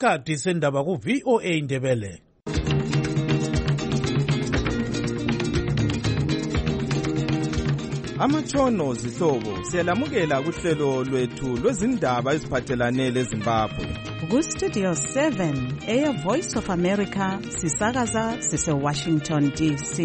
isikhathi sendaba ku-VOA Indebele. Amatshono zihlobo siyalamukela kuhlelo lwethu lwezindaba eziphathelane leZimbabwe. Ku-Studio 7 Air Voice of America sisakaza sise-Washington DC.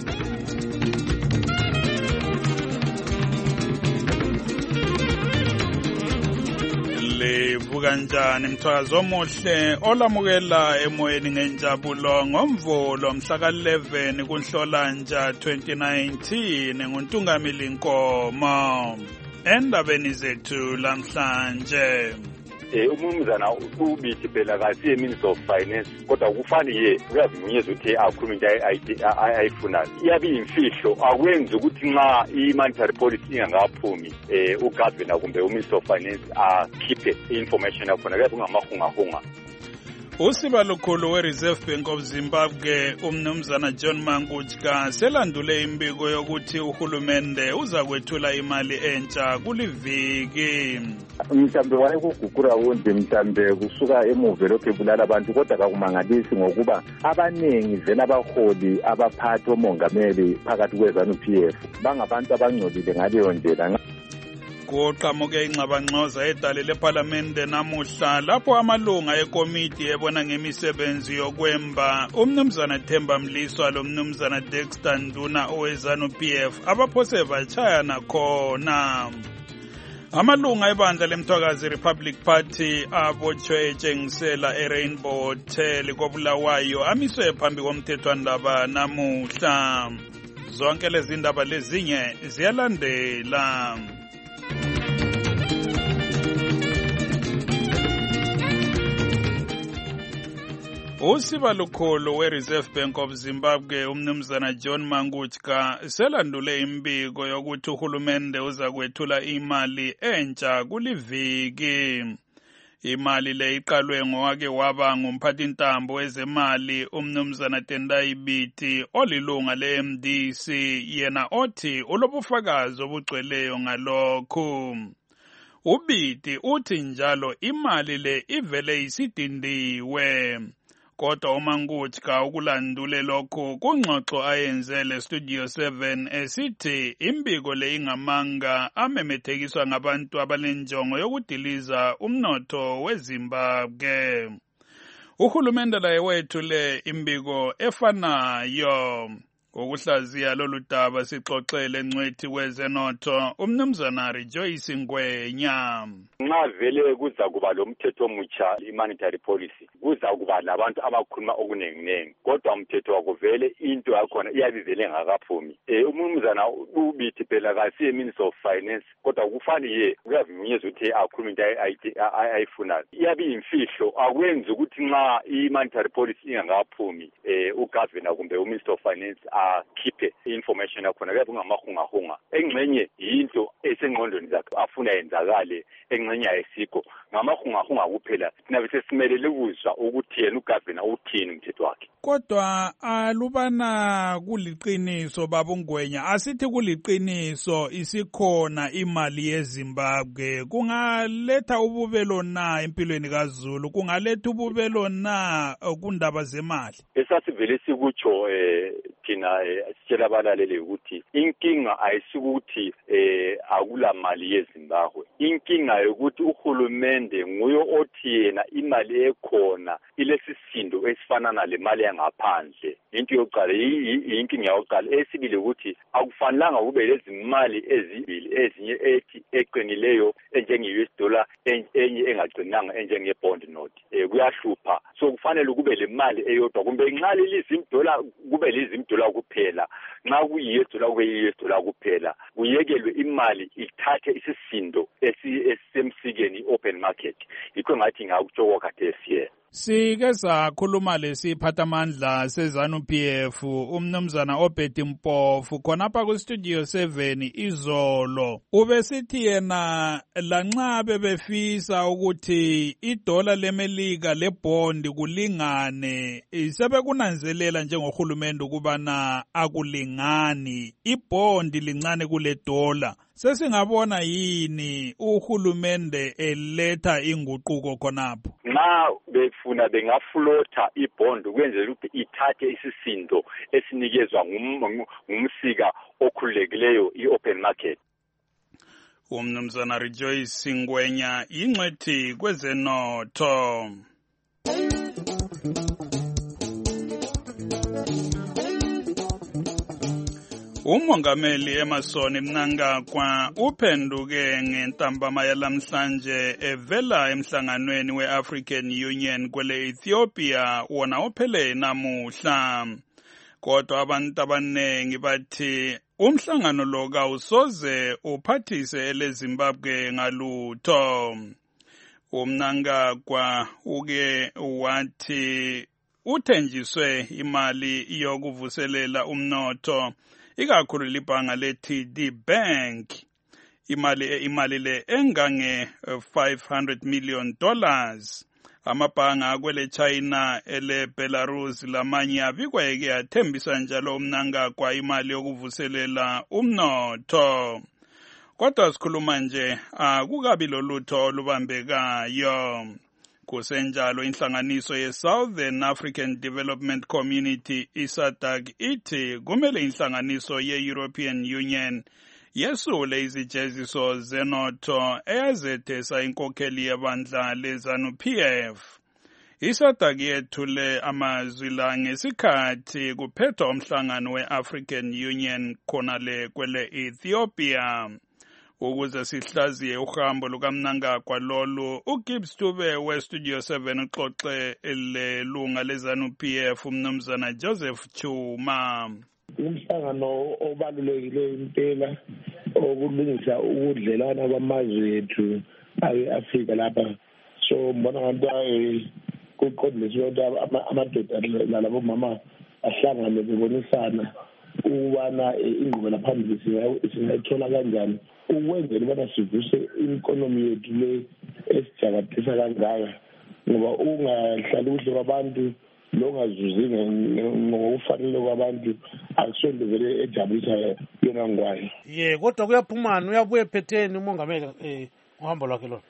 Livuka njani mthwazi omuhle olamukela emoyeni ngenjabulo ngomvulo mhla ka-11 kuNhlolanja 2019 nguNtungamili Nkomo. Endabeni zethu lamhlanje umumzana ubithi phela kasiye Minister of Finance kodwa kufani uyazimunyeza ukuthi akhulume into ayifunayo iyabe imfihlo akwenzi ukuthi nxa i-monetary policy ingakaphumi ugovernor kumbe uMinister of Finance akhiphe information yakhona kuyabe kungamahungahunga. Usiba lukhulu we-Reserve Bank of Zimbabwe umnumzana John Mangudya selandule imbiko yokuthi uhulumende uza kwethula imali entsha kuliviki. Mhlambe wayekugugura wonke mhlambe kusuka emuva lokho ebulala abantu kodwa kakumangalisi ngokuba abanengi vele abaholi abaphathi omongameli phakathi kweZANU-PF bangabantu abangcolile ngaleyo ndlela. Kuqhamuke ingxabangxoza edale leParlamente namuhla lapho amalunga ekomiti ebona ngemisebenzi yokwemba umnumzana Themba Mliswa lomnumzana Dexter Nduna oweZANU-PF abaphose bachayana khona. Amalunga ebandla lemthwakazi Republic Party abotshwe etshengisela eRainbow Hotel koBulawayo amiswe phambi komthethwandaba namuhla. Zonke lezi ndaba lezinye ziyalandela. Usiba lukhulu we-Reserve Bank of Zimbabwe umnumzana John Mangudya selandule imbiko yokuthi uhulumende uza kwethula imali entsha kuliviki. Imali le iqalwe ngowake waba ngumphathintambo wezemali umnumzana Tendai Biti olilunga le-MDC yena othi ulobufakazi obugcweleyo ngalokhu. Ubiti uthi njalo imali le ivele isidindiwe. Kodwa uMangudya ukulandule lokho kungxoxo ayenzele Studio 7 esithi imbiko le ingamanga amemethekiswa ngabantu abalenjongo yokudiliza umnotho weZimbabwe. Uhulumende laye wethule imbiko efanayo. Ukuhlaziya lolu daba sixoxele ngcwethi kwezenotho umnumzana Rejoice Ngwenya. Nxa vele kuza kuba lomthetho omutsha i-monetary policy kuza kuba labantu abakhuluma okunenginengi kodwa umthetho wakuvele into yakhona iyabivele ngakaphumi. Umnumzana ubithi phela kasiye Minister of Finance kodwa kufani uyavimunyeza ukuthi akhulume into ayifunayo iyabe imfihlo akwenzi ukuthi nxa i-monetary policy ingakaphumi ugovernor kumbe uMinister of Finance akhiphe information yakhona kuyabe kungamahungahunga. Engxenye yinto esengqondweni zakhe afuna yenzakale engxenye ayisikho ngamahungahunga kuphela sinabe sesimelele ukuzwa ukuthi yena ugovernor uthini umthetho wakhe. Kodwa alubana kuliqiniso babungwenya asithi kuliqiniso isikhona imali yeZimbabwe kungaletha ububelo na empilweni kaZulu kungaletha ububelo na kundaba zemali. Esasivele sikutsho thina sitshela abalaleli ukuthi inkinga ayisikuthi akula mali yeZimbabwe. Inkinga yokuthi uhulumende nguyo othi yena imali ekhona ilesisindo esifana nale mali yangaphandle. Into yokuqala inkinga yokuqala. Esibili ukuthi akufanelanga kube lezi mali ezibili ezinye ethi eqinileyo enjenge-US dollar enye engaqinanga enjenge-bond note. Kuyahlupha. So kufanele kube le mali eyodwa kumbe nxa lizimdola kube lizimdola kuphela nxa kuyi-US dollar kube yi-US dollar kuphela kuyekelwe imali ithathe isisindo esisemsikeni open market. Yikho ngathi ngakutshoko khathesi. Sike sakhuluma lesiphathamandla seZANU-PF umnumzana Obedi Mpofu khonapha ku-Studio 7 izolo ubesithi yena lanxa bebefisa ukuthi idola lemelika lebhondi kulingane sebekunanzelela njengohulumende ukubana akulingani ibhondi lincane kule dola. Sesingabona yini uhulumende eletha inguquko khonapho? nxa befuna bengaflota ibond ukwenzela ukuthi ithathe isisindo esinikezwa ngumsika okhululekileyo i-open market. Umnumzana Rejoice Ngwenya ingcwethi kwezenotho. Umongameli Emmerson Mnangagwa uphenduke ngentambama yalamhlanje evela emhlanganweni we-African Union kwele Ethiopia wona ophele namuhla. Kodwa abantu abanengi bathi umhlangano lo kawusoze uphathise eleZimbabwe ngalutho. Mnangagwa uke wathi uthenjiswe imali yokuvuselela umnotho ikakhulu libhanga le-TD Bank, imali le engange $500 million. Amabhanga kwele China ele Belarus lamanye abikweke athembisa njalo Mnangagwa imali yokuvuselela umnotho. Kodwa sikhuluma nje akukabi lolutho olubambekayo. Kusenjalo inhlanganiso ye-Southern African Development Community iSADC ithi kumele inhlanganiso ye-European Union yesule izijeziso zenotho eyazethesa inkokheli yebandla leZANU-PF. iSADC yethule amazwi la ngesikhathi kuphethwa umhlangano we-African Union khonale kwele Ethiopia. Ukuze sihlaziye uhambo lukaMnangagwa lolu, uGibbs Dube weStudio 7 uxoxe lelunga leZANU-PF umnumzana Joseph Chuma. Umhlangano obalulekile impela okulungisa ukudlelana kwamazwe ethu ayi-Afrika lapha. So mbona ngathi kuqondiswe ukuthi amadoda nalabo mama ahlangane bebonisana ukubana ingqubela phambili singayithola kanjani ukwenzela ubana sivuse ikonomi yethu le esijakadisa kangaka, ngoba ungahlali kuhle kwabantu longazuzi ngokufanele kwabantu akusonto vele ejabulisa yona ngwayo. Kodwa kuyaphumana uyabuye ephetheni umongameli uhambo lwakhe lona.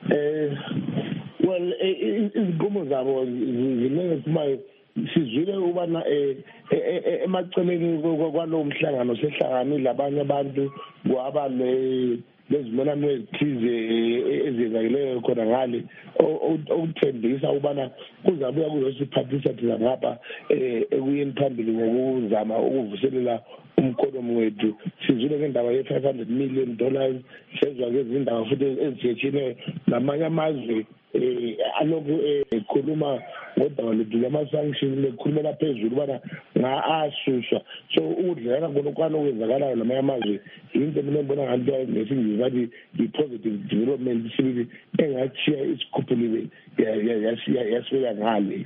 Well, izinqumo zabo ziningi kuphumayo. Sizwile ubana emaceleni kwalowo mhlangano sehlanganile abanye abantu kwaba lezimelano ezithize ezenzakeleyo khona ngale okuthembisa ubana kuzabuya kuzosiphathisa thina ngapha ekuyeni phambili ngokuzama ukuvuselela umkhonomi wethu. Sizwile ngendaba ye-$500 million, sezwa ngezindaba futhi ezitshiyetshiyeneyo namanye amazwe alokhu ekhuluma ngodaba lwedlula ama-sanctions lekhulumela phezulu ubana asuswa. So ukudlelana konokwana okwenzakalayo namanye amazwe yinto mina mbona ngathi ngesingisi bathi i-positive development sibili engatshiya isikhuphulile yasibeka ngale.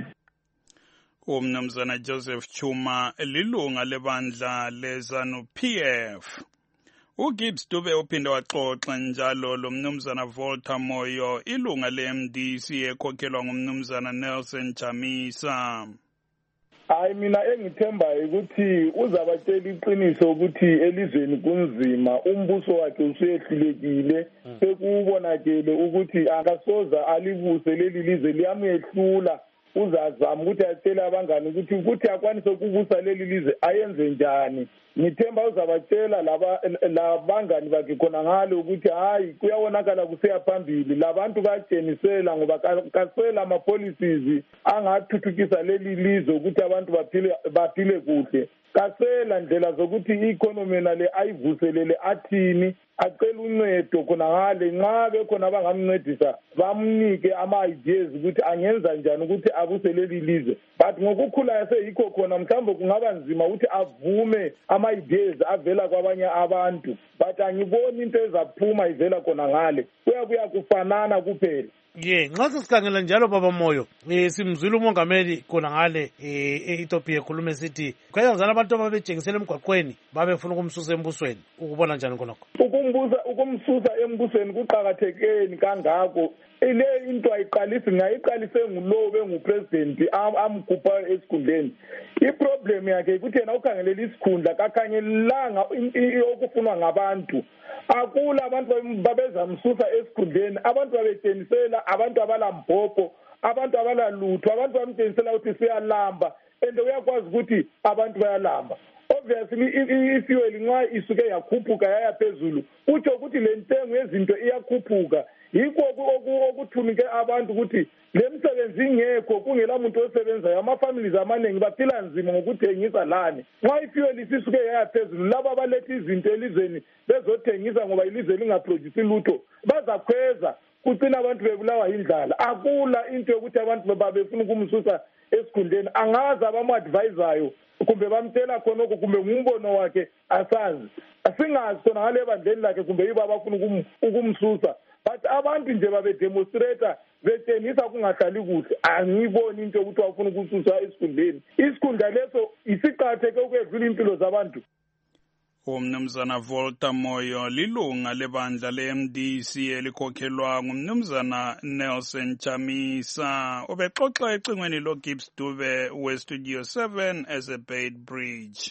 Umnumzana Joseph Chuma lilunga lebandla leZANU-PF. uGibbs Dube uphinde waxoxa njalo lo mnumzana Volta Moyo ilunga le-MDC ekhokhelwa ngumnumzana Nelson Chamisa. Hayi mina engithembayo ukuthi uzabatshela iqiniso ukuthi elizweni kunzima, umbuso wakhe usehlulekile, sekubonakele ukuthi akasoza alibuse leli lizwe liyamehlula. Uzazama ukuthi atshele abangani ukuthi akwanise ukubusa leli lizwe ayenze njani. Ngithemba uzabatshela labangani bakhe khona ngale ukuthi hayi kuyawonakala kuseya phambili, labantu bayatshenisela ngoba kasela ama-policies angathuthukisa leli lizwe ukuthi abantu baphile kuhle. Kasela ndlela zokuthi i-economy nale ayivuselele athini, acela uncedo khona ngale nxa bekhona abangamncedisa bamnike ama-ideas ukuthi angenza njani ukuthi abuse leli lizwe. But ngokukhula yaseyikho khona mhlawumbe kungaba nzima ukuthi avume ama-ideas avela kwabanye abantu, but angiboni into ezaphuma ivela khona ngale, kuyabuya kufanana kuphela. Nxa sesikhangela njalo baba Moyo, simzwile umongameli khona ngale e-Ethiopia ekhulume sithi kwenzakala abantu ababetshengisela emgwaqweni babefuna ukumsusa embusweni. Ukubona njani khonokho? Ukumsusa embusweni kuqakathekeni kangako. Ile into ayiqalisi ngayiqalise ngulowo bengupresident amkhupha esikhundleni. Iproblem yakhe ukuthi yena ukhangelela isikhundla kakhangelanga okufunwa ngabantu. Akula abantu babezamsusa esikhundleni, abantu babetshenisela, abantu abalambhopho, abantu abalalutho, abantu bamtshengisela ukuthi siyalamba and uyakwazi ukuthi abantu bayalamba. Obviously i-fuel nxa isuke yakhuphuka yaya phezulu kutsho ukuthi le ntengo yezinto iyakhuphuka. Yikho okuthunike abantu ukuthi le msebenzi ingekho kungela muntu osebenzayo. Ama-families amaningi baphila nzima ngokuthengisa lani. Nxa i-fuel isisuke yaya phezulu, laba abaletha izinto elizweni bezothengisa ngoba ilizwe lingaproduce lutho bazakhweza, kucina abantu bebulawa yindlala. Akula into yokuthi abantu babefuna ukumsusa esikhundleni. Angazi abamu-advisayo kumbe bamtshela khonokho kumbe ngumbono wakhe asazi. Asingazi khona ngale bandleni lakhe kumbe yibo abafuna ukumsusa. But abantu nje babedemonstrata betshengisa kungahlali kuhle. Angiyiboni into yokuthi bafuna ukususa esikhundleni. Isikhundla leso isiqakatheke ukwedlula impilo zabantu. Umnumzana Volta Moyo lilunga lebandla le-MDC elikhokhelwa ngumnumzana Nelson Chamisa ubexoxa ecingweni loGibbs Dube weStudio 7 eseBait Bridge.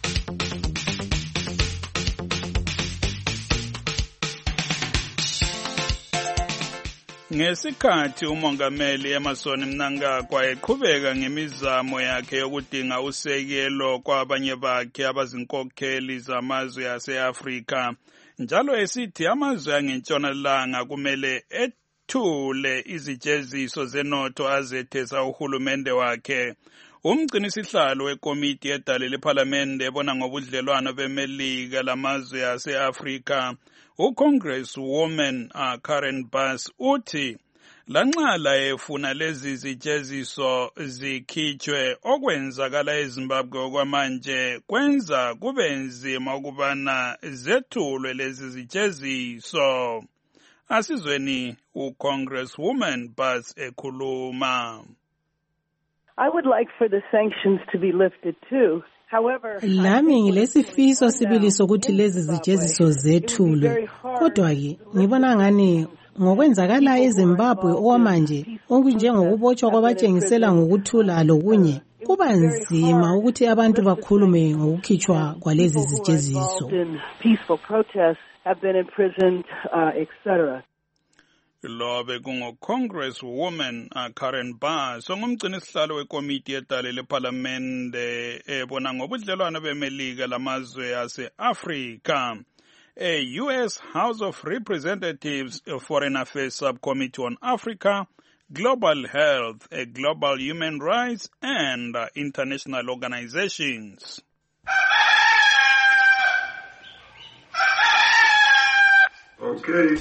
Ngesikhathi umongameli Emmerson Mnangagwa eqhubeka ngemizamo yakhe yokudinga usekelo kwabanye bakhe abazinkokheli zamazwe ase-Afrika, njalo esithi amazwe angentshonalanga kumele ethule izijeziso zenotho azethesa uhulumende wakhe. Umgcinisihlalo wekomiti edale lephalamende ebona ngobudlelwano beMelika lamazwe ase-Afrika, uCongresswoman Karen Bass uthi lanxa efuna lezi zijeziso zikhitshwe, okwenzakala eZimbabwe okwamanje kwenza kube nzima ukubana zethulwe lezi zijeziso. Asizweni uCongresswoman Bass ekhuluma. I would like for the sanctions to be lifted too. Lami ngilesifiso sibili sokuthi lezi zijeziso zethulwe. Kodwa-ke ngibona ngani ngokwenzakala eZimbabwe okwamanje okunjengokubotshwa kwabatshengisela ngokuthula lokunye kuba nzima ukuthi abantu bakhulume ngokukhitshwa kwalezi zijeziso. Lo bekungo-Congresswoman Karen Bass ongumgcinisihlalo wekomiti edale lephalamende ebona ngobudlelwano beMelika lamazwe ase-Afrika. A U.S. House of Representatives Foreign Affairs Subcommittee on Africa, Global Health, Global Human Rights and International Organizations. Okay.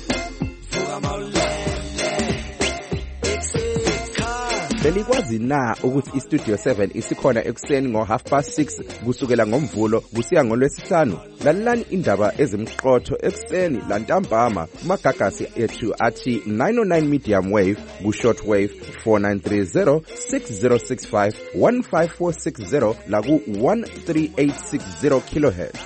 Belikwazi na ukuthi iStudio 7 isikhona ekuseni ngo6:30 kusukela ngomvulo kusiya ngolwesihlanu? Lalelani indaba ezimqotho ekuseni lantambama kumagagasi ethu athi 909 medium wave ku-short wave 4930 6065 15460 la ku-13860 kilohertz.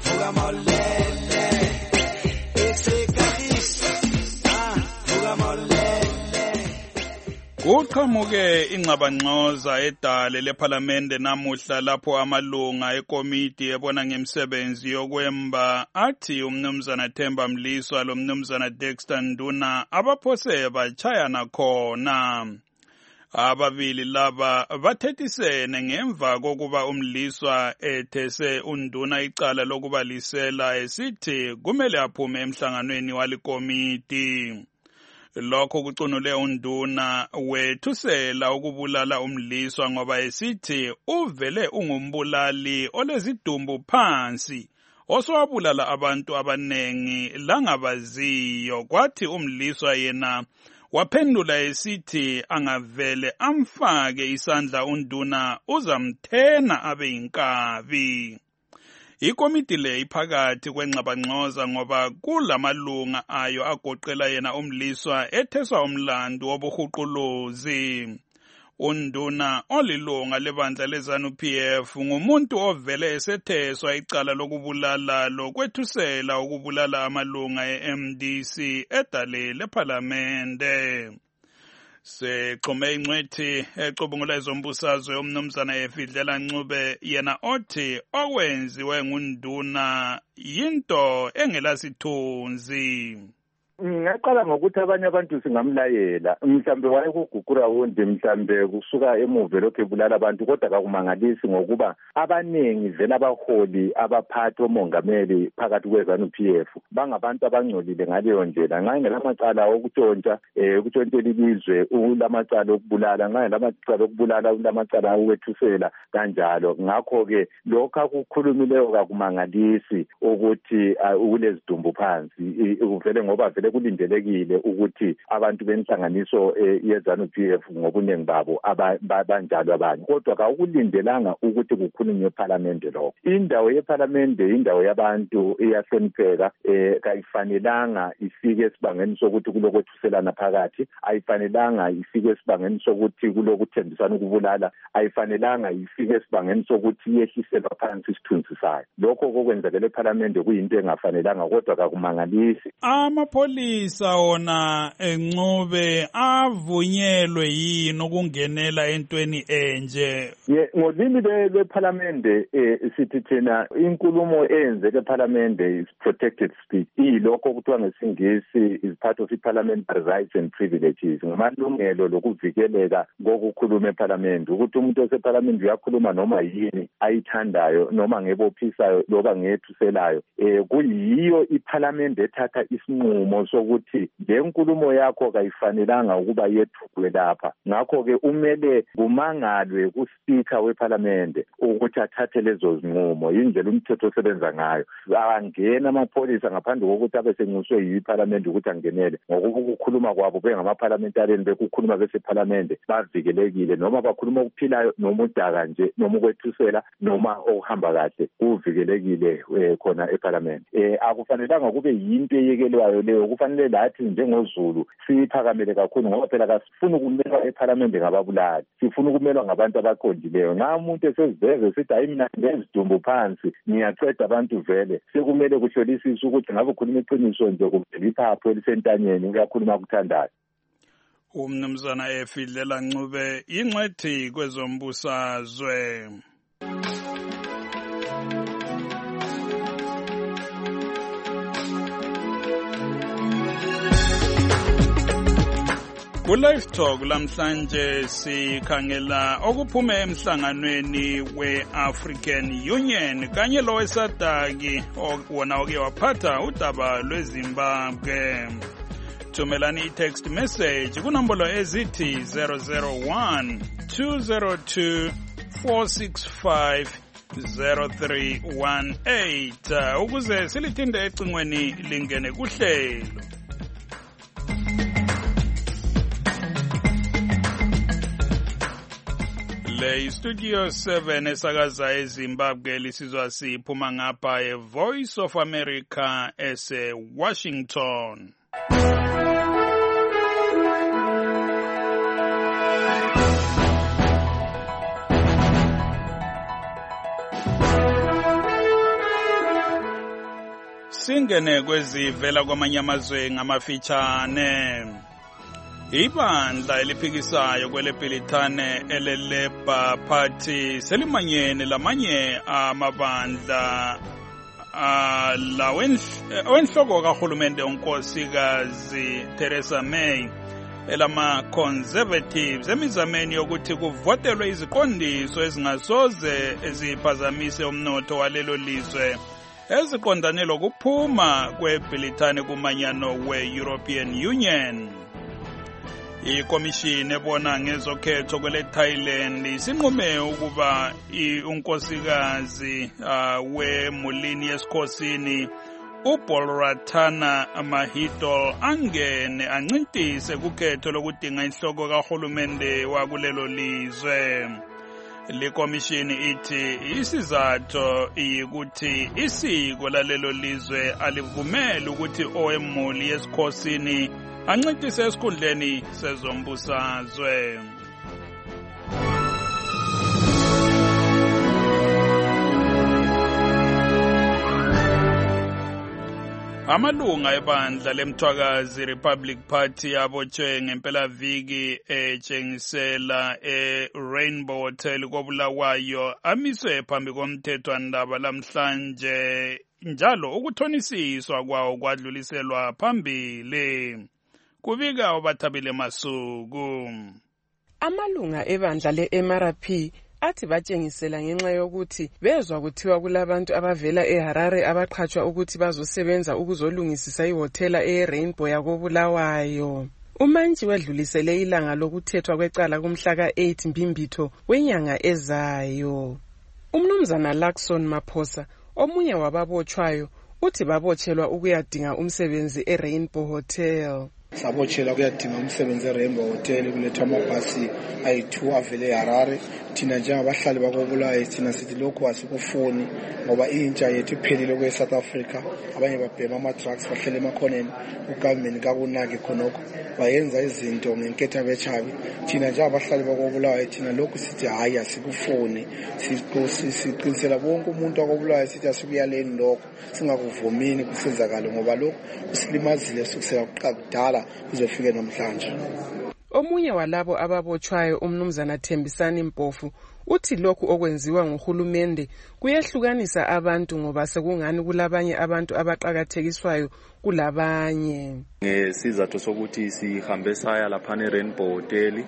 Kuqhamuke ingxabangxoza edale lephalamende namuhla lapho amalunga ekomiti ebona ngemsebenzi yokwemba athi umnumzana Themba Mliswa lo mnumzana Dexter Nduna abaphose bachayana khona. Ababili laba bathethisene ngemva kokuba uMliswa ethese uNduna icala lokubalisela esithi kumele aphume emhlanganweni walikomiti. Lokho kucunule uNduna wethusela ukubulala uMliswa ngoba esithi uvele ungumbulali olezidumbu phansi oswabulala abantu abanengi langabaziyo. Kwathi uMliswa yena waphendula esithi angavele amfake isandla uNduna uzamthena abe inkabi. Ikomiti le iphakathi kwengxabangxoza ngoba kulamalunga ayo agoqela yena uMliswa etheswa umlandu wobuhuquluzi. uNduna olilunga lebandla leZANU-PF ngumuntu ovele esetheswa icala lokubulala lokwethusela ukubulala amalunga eMDC edale lephalamende. Sexhume ingcwethi ecubungula ezombusazwe umnumzana Efidlela Ncube yena othi okwenziwe nguNduna yinto engelasithunzi. Ngaqala ngokuthi abanye abantu singamlayela mhlambe wayekugugura wundi mhlambe kusuka emuva lokho ebulala abantu kodwa kakumangalisi ngokuba abanengi vele abaholi abaphathi omongameli phakathi kweZANU-PF bangabantu abangcolile ngaleyo ndlela nxa ngelamacala okutshontsha ukutshontshela ilizwe ulamacala okubulala nxa ngelamacala okubulala ulamacala okwethusela kanjalo ngakho-ke lokho akukhulumileyo kakumangalisi ukuthi kulezidumbu phansi vele ngoba vele kulindelekile ukuthi abantu benhlanganiso yeZANU-PF ngobunengi babo abanjalo abanye kodwa kawukulindelanga ukuthi kukhulunywe ePhalamende lokho. Indawo yePhalamende indawo yabantu iyahlonipheka kayifanelanga ifike esibangeni sokuthi kulokwethuselana phakathi, ayifanelanga ifike esibangeni sokuthi kulokuthembisana ukubulala, ayifanelanga ifike esibangeni sokuthi yehliselwa phansi isithunzi sayo. Lokho kokwenzekela ePhalamende kuyinto engafanelanga kodwa kakumangalisi. Amapholisa wona eNcube avunyelwe yini ukungenela entweni enje? Ngolimi lwePhalamende sithi thina inkulumo eyenzeke ePhalamende is protected speech. Ilokho kuthiwa ngesingisi is part of parliamentary rights and privileges. Ngamalungelo lokuvikeleka kokukhuluma ePhalamende ukuthi umuntu osePhalamende uyakhuluma noma yini ayithandayo noma ngebophisayo loba ngethuselayo. Kuyiyo iPhalamende ethatha isinqumo sokuthi le nkulumo yakho kayifanelanga ukuba yethulwe lapha. Ngakho-ke umele kumangalwe kuSpeaker wePhalamende ukuthi athathe lezo zinqumo. Indlela umthetho osebenza ngayo. Angena amapholisa ngaphandle kokuthi abesenxuswe yiPhalamende ukuthi angenele. Ngokuba ukukhuluma kwabo bengamaphalamentaryeni bekukhuluma besePhalamende bavikelekile noma bakhuluma okuphilayo noma udaka nje noma ukwethusela noma okuhamba kahle kuvikelekile khona ePhalamende. Akufanelanga kube yinto eyekelwayo leyo. Kufanele lathi njengoZulu siyiphakamele kakhulu ngoba phela kasifuni ukumelwa ePhalamende ngababulali, sifuna ukumelwa ngabantu abaqondileyo. Nxa umuntu eseziveze sithi hayi mina ngezidumbu phansi ngiyaqeda abantu vele sekumele kuhlolisise ukuthi ngabe ukhuluma iqiniso nje kumbe iphapho elisentanyeni uyakhuluma kuthandayo. Umnumzana Efidlela Ncube ingcwethi kwezombusazwe. Ku-Live Talk lamhlanje sikhangela okuphume emhlanganweni we-African Union kanye lo wesadaki wona oke waphatha udaba lweZimbabwe. Thumelani i-text message kunombolo ezithi 001 202 465 0318 ukuze silithinde ecingweni lingene kuhlelo. Le Studio 7 esakaza eZimbabwe lisizwa siphuma ngapha eVoice of America ese-Washington. Singene kwezivela kwamanye amazwe ngamafitshane. Ibandla eliphikisayo kweleBhilithane eleLabour Party selimanyene lamanye amabandla wenhloko kahulumende unkosikazi Theresa May elama-Conservatives emizameni yokuthi kuvotelwe iziqondiso ezingasoze eziphazamise umnotho walelo lizwe eziqondane lokuphuma kweBhilithane kumanyano we-European Union. Ikomishini ebona ngezokhetho kweleThailand isinqume ukuba unkosikazi wemulini yesikhosini uBolratana Mahidol angene ancintise kukhetho lokudinga inhloko kahulumende wakulelo lizwe. Likomishini ithi isizathu iyikuthi isiko lalelo lizwe alivumeli ukuthi owemuli yesikhosini ancintise esikhundleni sezombusazwe. Amalunga ebandla lemthwakazi Republic Party abotshwe ngempelaviki etshengisela eRainbow Hotel koBulawayo amiswe phambi komthethwandaba lamhlanje njalo ukuthonisiswa kwawo kwadluliselwa phambili. Kubika uBathabile Masuku. Amalunga ebandla le-MRP athi batshengisela ngenxa yokuthi bezwa kuthiwa kulabantu abavela eHarare abaqhatshwa ukuthi bazosebenza ukuzolungisisa ihotela eRainbow yakoBulawayo. Umantshi wedlulisele ilanga lokuthethwa kwecala kumhla ka-8 Mbimbitho wenyanga ezayo. Umnumzana Lakson Maphosa, omunye wababotshwayo, uthi babotshelwa ukuyadinga umsebenzi eRainbow Hotel. Sabotshelwa kuyadinga umsebenzi eRainbow Hotel kuletha amabhasi ayi-2 avele eHarare. Thina njengabahlali bakoBulawayo thina sithi lokhu asikufuni ngoba intsha yethu iphelile kwe-South Africa. Abanye babhema ama-drugs bahlele emakhoneni, ugovernment kakunaki khonokho bayenza izinto ngenketha bechabi. Thina njengabahlali bakoBulawayo thina lokhu sithi hayi asikufuni. Siqinisela bonke umuntu wakoBulawayo sithi asikuyaleni lokho, singakuvumini kusenzakala ngoba lokhu usilimazile sukusela kudala kuzofike namhlanje. Omunye walabo ababotshwayo umnumzana Thembisani Mpofu uthi lokhu okwenziwa nguhulumende kuyehlukanisa abantu ngoba sekungani kulabanye abantu abaqhakathekiswayo kulabanye. Ngesizathu sokuthi sihambe saya lapha eRainbow Hotel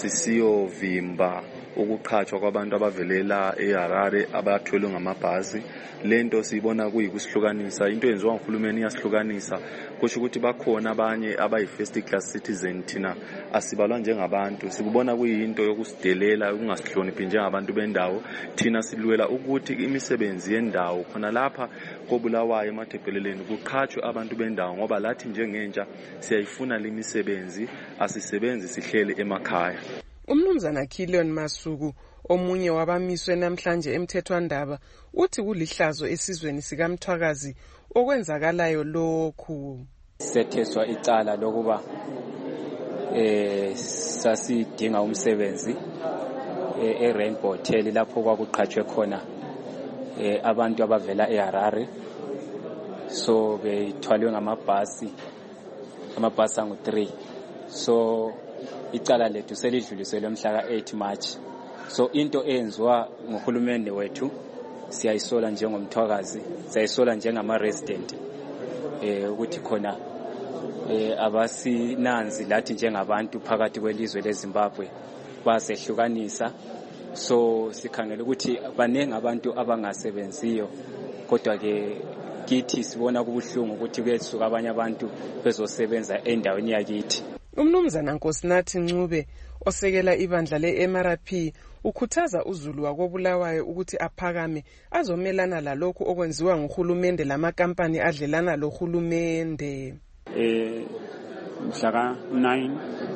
sisiyovimba ukuqhatshwa kwabantu abavelela eHarare abathwelwe ngamabhasi. Lento sibona kuyikusihlukanisa, into yenziwa nguhulumeni iyasihlukanisa, kusho ukuthi bakhona abanye abayi-first class citizen thina asibalwa njengabantu. Sikubona kuyinto yokusidelela ukungasihloniphi njengabantu bendawo. Thina silwela ukuthi imisebenzi yendawo khona lapha koBulawayo emathebheleleni kuqhatshwe abantu bendawo ngoba lathi njengentsha siyayifuna le misebenzi, asisebenzi sihlele emakhaya. Umnumzana Kilion Masuku, omunye wabamiswe namhlanje emthethwandaba, uthi kulihlazo esizweni sikaMthwakazi okwenzakalayo lokhu. Setheswa icala lokuba sasidinga umsebenzi eRainbow Hotel lapho kwakuqhatshwe khona abantu abavela eHarare. So bethwalwe ngamabhasi angu-3. So icala lethu selidluliselwe mhla ka-8 March. So into eyenziwa nguhulumende wethu siyayisola njengomthwakazi, siyayisola njengama-resident ukuthi khona abasinanzi lathi njengabantu phakathi kwelizwe leZimbabwe basehlukanisa. So sikhangela ukuthi baningi abantu abangasebenziyo, kodwa ke kithi sibona kubuhlungu ukuthi kuyesuka abanye abantu bezosebenza endaweni yakithi. Umnumzana Nkosinathi Ncube osekela ibandla le-MRP ukhuthaza uZulu wakoBulawayo ukuthi aphakame azomelana lalokhu okwenziwa nguhulumende lamakampani adlelana lohulumende. Mhla ka-9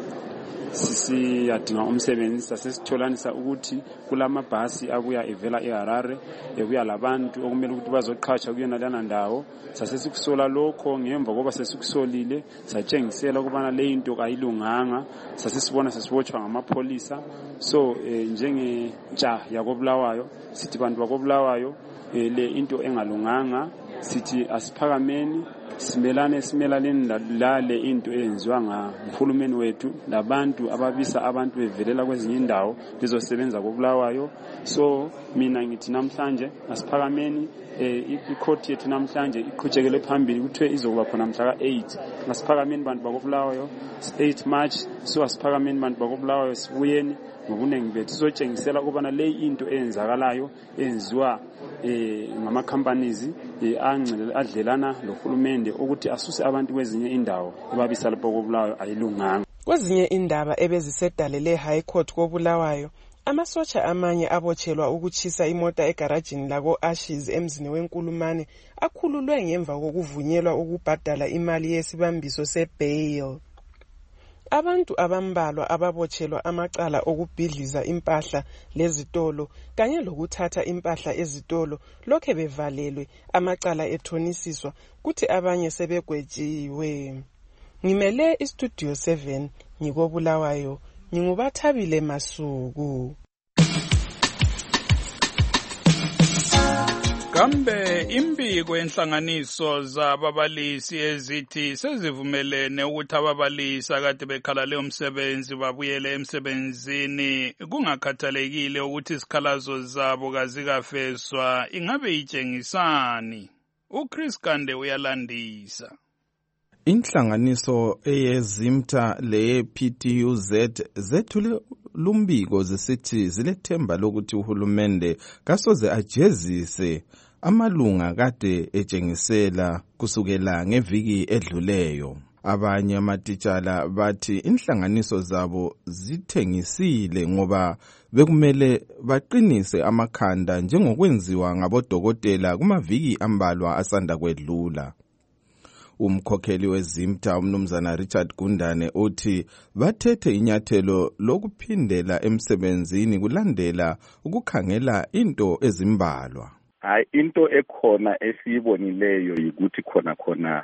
sisiyadinga umsebenzi, sasesitholanisa ukuthi kulamabhasi abuya evela eHarare ebuya labantu okumele ukuthi bazoqhatshwa kuyona lana ndawo. Sasesikusola lokho, ngemva koba sesikusolile satshengisela ukubana le into ayilunganga, sasesibona sesibotshwa ngamapholisa. So njengentsha yakoBulawayo sithi bantu bakoBulawayo le into engalunganga, sithi asiphakameni simelaleni lale into eyenziwa nguhulumeni wethu labantu ababisa abantu bevelela kwezinye indawo bezosebenza koBulawayo. So mina ngithi namhlanje asiphakameni, ikhoti yethu namhlanje iqhutshekele phambili kuthiwe izokuba khona mhla ka-8. Asiphakameni bantu bakoBulawayo 8 March. So asiphakameni bantu bakoBulawayo sibuyeni ngobuningi bethu sizotshengisela ukubana le into eyenzakalayo enziwa ngama-companies adlelana lohulumende ukuthi asuse abantu kwezinye indawo ebabisa lapho koBulawayo ayilunganga. Kwezinye indaba ebezisedalele High Court koBulawayo, amasotsha amanye abotshelwa ukutshisa imota egarajini lako-Ashes emzini weNkulumane akhululwe ngemva kokuvunyelwa ukubhadala imali yesibambiso sebail. Abantu abambalwa ababotshelwa amacala okubhidliza impahla lezitolo kanye lokuthatha impahla ezitolo lokhe bevalelwe, amacala ethonisiswa kuthi abanye sebegwetshiwe. Ngimele iStudio 7 ngikoBulawayo, nginguBathabile Masuku. Kambe imbiko yenhlanganiso zababalisi ezithi sezivumelene ukuthi ababalisi akade bekhala leyo msebenzi babuyele emsebenzini kungakhathalekile ukuthi isikhalazo zabo kazikafeswa, ingabe itshengisani? uChris Kande uyalandisa. Inhlanganiso eyezimta leye-PTUZ zethule lumbiko zisithi zilethemba lokuthi uhulumende kasoze ajezise amalunga kade etshengisela kusukela ngeviki edluleyo. Abanye amatitshala bathi inhlanganiso zabo zithengisile ngoba bekumele baqinise amakhanda njengokwenziwa ngabodokotela kumaviki ambalwa asanda kwedlula. Umkhokheli wezimta umnumzana Richard Gundane uthi bathethe inyathelo lokuphindela emsebenzini kulandela ukukhangela into ezimbalwa. Hayi, into ekhona esiyibonileyo yikuthi khona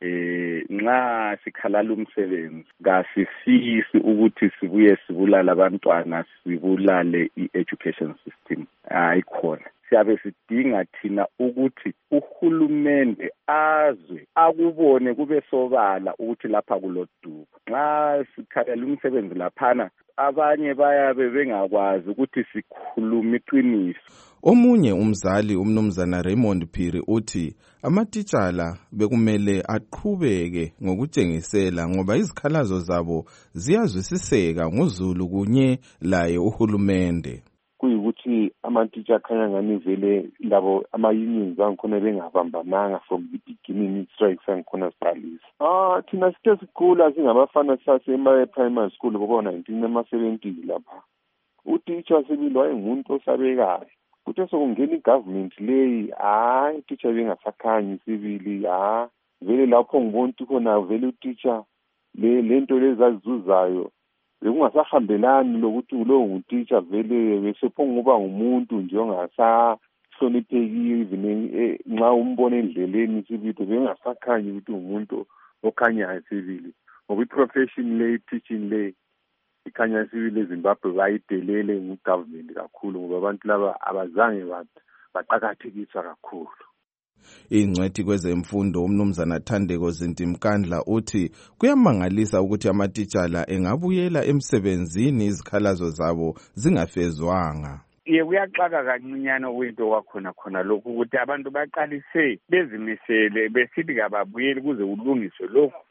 nxa sikhalala umsebenzi kasifisi ukuthi sibuye sibulala abantwana sibulale i-education system. Hayi khona. Siyabe sidinga thina ukuthi uhulumende azwe akubone kube sobala ukuthi lapha kulodubo. Nxa sikhalela umsebenzi laphana abanye bayabe bengakwazi ukuthi sikhuluma iqiniso. Omunye umzali umnumzana Raymond Phiri uthi amatitshala bekumele aqhubeke ngokutshengisela ngoba izikhalazo zabo ziyazwisiseka ngozulu kunye laye uhulumende. Kuyikuthi amatitsha akhanya ngani vele labo ama-unions angikhona bengabambananga from the beginning strikes angikhona siqalisa. Thina sike sikhula singabafana sasema-primary school bobo-19 ama-70 lapha. Utitsha sibili wayengumuntu osabekayo. Kuthe sokungena i-government leyi, utitsha bengasakhanyi sibili, vele lapho ngibona ukuthi khona vele utitsha lento lezi azizuzayo bekungasahambelani lokuthi lowo ngutitsha vele besephonguba ngumuntu nje ongasahloniphekile even nxa umbona endleleni sibili bengasakhanyi ukuthi umuntu okhanyayo sibili ngoba i-profession le teaching le ikhanya sibili eZimbabwe bayidelele ngu-government kakhulu ngoba abantu laba abazange baqakathekiswa kakhulu. Ingcwethi kwezemfundo umnumzana Thandeko Zintimkandla uthi kuyamangalisa ukuthi amatitshala engabuyela emsebenzini izikhalazo zabo zingafezwanga. Kuyaxaka kancinyane kwinto kwakhona lokhu ukuthi abantu baqalise bezimisele besithi kababuyeli kuze kulungiswe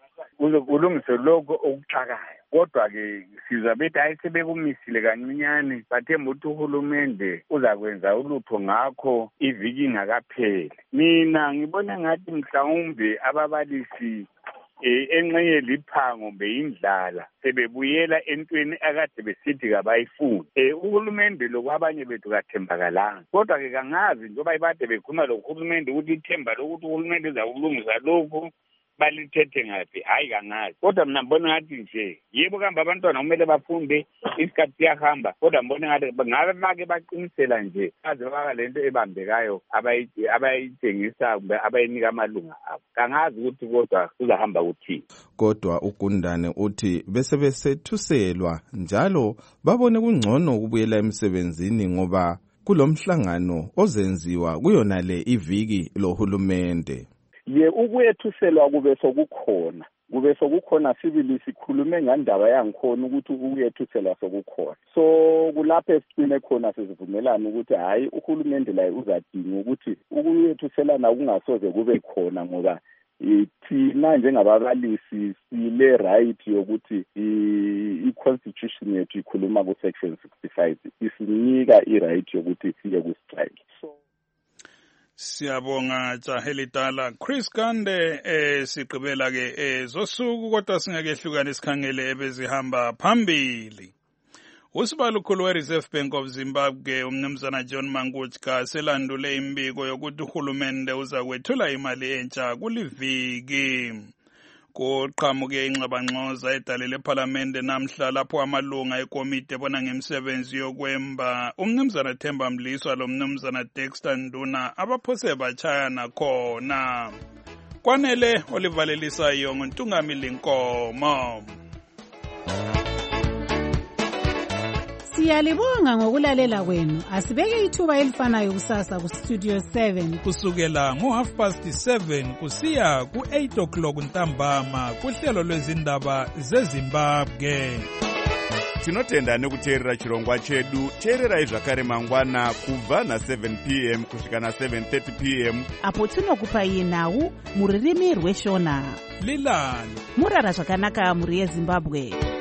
lokho okuxakayo. Kodwa-ke sizwa bethi hayi sebekumisile kancinyane bathemba ukuthi uhulumende uzakwenza ulutho ngakho iviki ingakapheli. Mina ngibona ngathi mhlawumbe ababalisi enxenye liphango beyindlala sebebuyela entweni akade besithi kabayifuni. Uhulumende lokwabanye bethu kathembakalanga. Kodwa-ke kangazi njengoba ibade bekhulumalohulumende ukuthi ithemba lokuthi uhulumende uzakulungisa lokhu balithethe ngaphi, hayi kangazi. Kodwa mina mbona ngathi nje yebo kambe abantwana kumele bafunde isikhathi siyahamba, kodwa mbona ngathi ngabe bake baqinisela nje aze baka lento ebambekayo abayitshengisa kumbe abayinika amalunga abo. Kangazi ukuthi kodwa kuzahamba kuthini. Kodwa uGundane uthi bese besethuselwa njalo babone kungcono ukubuyela emsebenzini ngoba kulomhlangano ozenziwa kuyona le iviki lohulumende. Ukuyethuselwa kube sokukhona sibili sikhulume ngandaba yangikhona ukuthi ukuyethuselwa sokukhona. So kulapho esicine khona sizivumelana ukuthi hayi uhulumende laye uzadinga ukuthi ukuyethuselana kungasoze kube khona ngoba thina njengababalisi sile right yokuthi i-constitution yethu ikhuluma ku-section 65 isinika i-right yokuthi siye ku-strike. Siyabonga Jahelitala Chris Kande sigqibela ke zosuku kodwa singakehlukana sikhangele ebezihamba phambili. Usibalukhulu we-Reserve Bank of Zimbabwe umnumzana John Mangudka selandule imbiko yokuthi uhulumende uza kwethula imali entsha kuliviki. Kuqhamuke ingxabangxoza edalele eParliament namhla lapho amalunga ekomiti ebona ngemisebenzi yokwemba umnumzana Themba Mliswa lo mnumzana Dexter Nduna abaphose bachayana khona. Kwanele olivalelisa yonke Ntungamili Nkomo. Siyalibonga ngokulalela kwenu. Asibeke ithuba elifanayo kusasa ku Studio 7 kusukela ngo7:30 kusiya ku8 o'clock ntambama kuhlelo lwezindaba zeZimbabwe. tinotenda nekuteerera chirongwa chedu. Teererai zvakare mangwana kubva na7 p.m. kusvika na7:30 p.m. apo tinokupai nhau mururimi rweshona. Lilani murara zvakanaka muri yeZimbabwe.